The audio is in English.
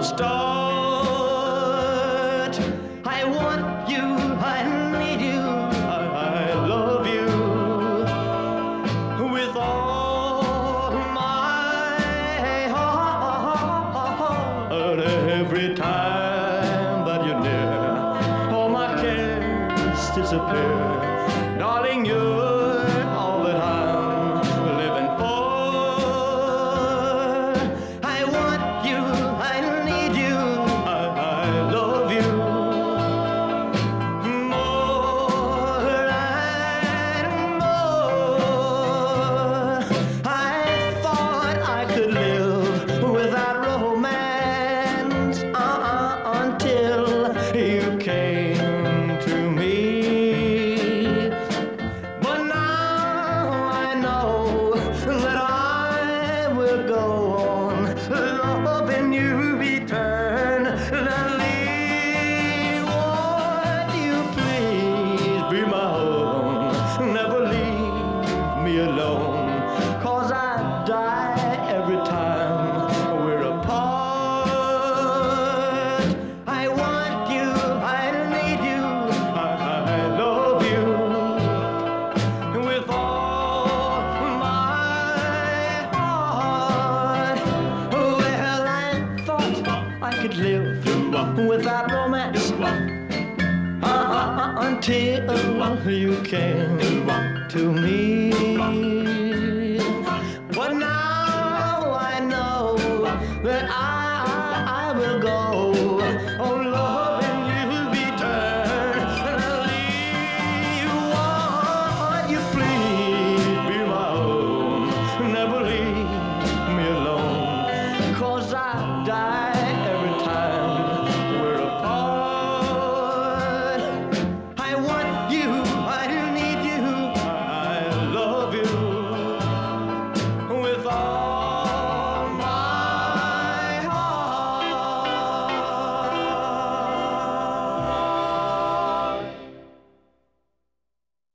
start. I want you, I need you, I love you with all my heart. Every time that you're near, all my cares disappear. Darling, you're all that I'm living for. I want you, I need you, I love you more and more. I thought I could live without romance until you came to me. But now I know that I will go on loving you eternally. Won't you please be my own? Never leave me alone, 'cause I die every time we're apart. I want you, I need you, I love you with all my heart. Well, I thought I could live without romance until you came to me. But now I know that I will go